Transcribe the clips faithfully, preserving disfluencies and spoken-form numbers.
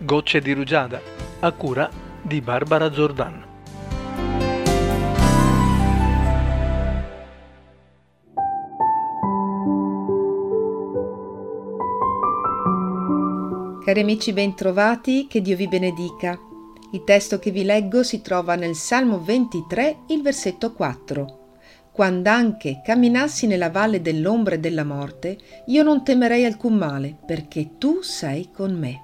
Gocce di rugiada, a cura di Barbara Zordan. Cari amici bentrovati, che Dio vi benedica. Il testo che vi leggo si trova nel Salmo ventitré, il versetto quattro. Quand'anche camminassi nella valle dell'ombra e della morte, io non temerei alcun male, perché tu sei con me.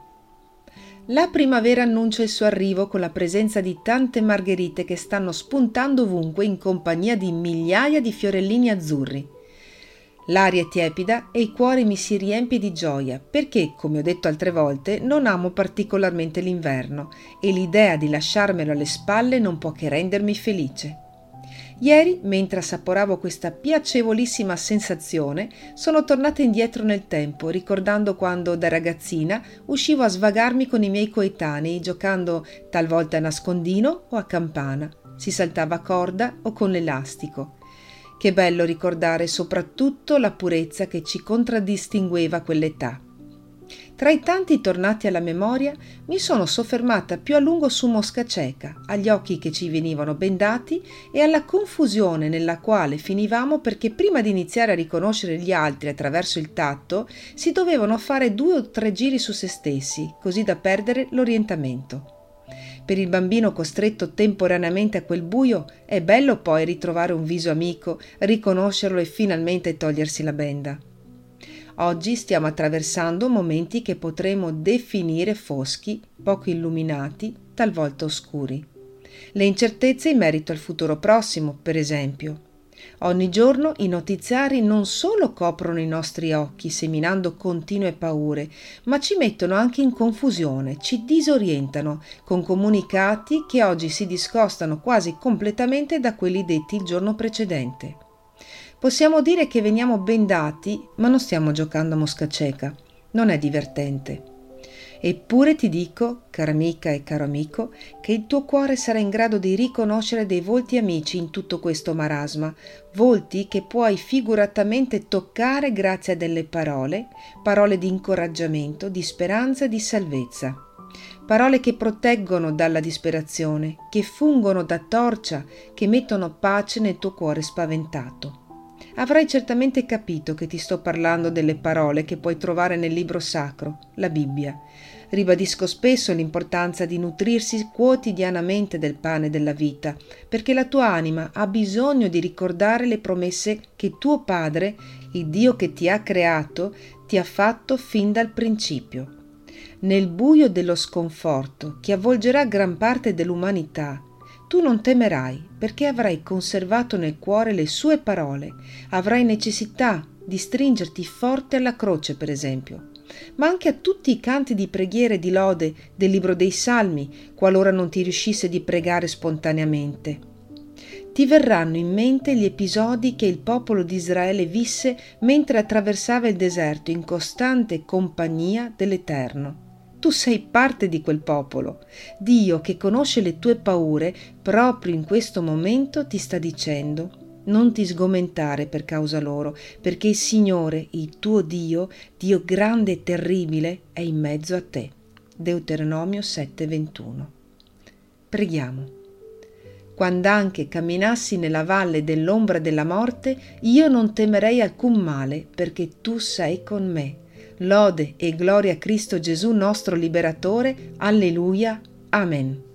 La primavera annuncia il suo arrivo con la presenza di tante margherite che stanno spuntando ovunque in compagnia di migliaia di fiorellini azzurri. L'aria è tiepida e il cuore mi si riempie di gioia perché, come ho detto altre volte, non amo particolarmente l'inverno e l'idea di lasciarmelo alle spalle non può che rendermi felice. Ieri, mentre assaporavo questa piacevolissima sensazione, sono tornata indietro nel tempo, ricordando quando da ragazzina uscivo a svagarmi con i miei coetanei, giocando talvolta a nascondino o a campana, si saltava a corda o con l'elastico. Che bello ricordare soprattutto la purezza che ci contraddistingueva a quell'età. Tra i tanti tornati alla memoria, mi sono soffermata più a lungo su Mosca Cieca, agli occhi che ci venivano bendati e alla confusione nella quale finivamo perché prima di iniziare a riconoscere gli altri attraverso il tatto si dovevano fare due o tre giri su se stessi, così da perdere l'orientamento. Per il bambino costretto temporaneamente a quel buio è bello poi ritrovare un viso amico, riconoscerlo e finalmente togliersi la benda. Oggi stiamo attraversando momenti che potremo definire foschi, poco illuminati, talvolta oscuri. Le incertezze in merito al futuro prossimo, per esempio. Ogni giorno i notiziari non solo coprono i nostri occhi seminando continue paure, ma ci mettono anche in confusione, ci disorientano con comunicati che oggi si discostano quasi completamente da quelli detti il giorno precedente. Possiamo dire che veniamo bendati, ma non stiamo giocando a Mosca Cieca. Non è divertente. Eppure ti dico, cara amica e caro amico, che il tuo cuore sarà in grado di riconoscere dei volti amici in tutto questo marasma, volti che puoi figuratamente toccare grazie a delle parole, parole di incoraggiamento, di speranza e di salvezza. Parole che proteggono dalla disperazione, che fungono da torcia, che mettono pace nel tuo cuore spaventato. Avrai certamente capito che ti sto parlando delle parole che puoi trovare nel libro sacro, la Bibbia. Ribadisco spesso l'importanza di nutrirsi quotidianamente del pane della vita, perché la tua anima ha bisogno di ricordare le promesse che tuo Padre, il Dio che ti ha creato, ti ha fatto fin dal principio. Nel buio dello sconforto che avvolgerà gran parte dell'umanità, tu non temerai, perché avrai conservato nel cuore le sue parole, avrai necessità di stringerti forte alla croce, per esempio, ma anche a tutti i canti di preghiera e di lode del libro dei Salmi, qualora non ti riuscisse di pregare spontaneamente. Ti verranno in mente gli episodi che il popolo di Israele visse mentre attraversava il deserto in costante compagnia dell'Eterno. Tu sei parte di quel popolo. Dio, che conosce le tue paure, proprio in questo momento ti sta dicendo: non ti sgomentare per causa loro, perché il Signore, il tuo Dio, Dio grande e terribile, è in mezzo a te. Deuteronomio sette ventuno. Preghiamo. Quand'anche camminassi nella valle dell'ombra della morte, io non temerei alcun male, perché tu sei con me. Lode e gloria a Cristo Gesù nostro liberatore. Alleluia. Amen.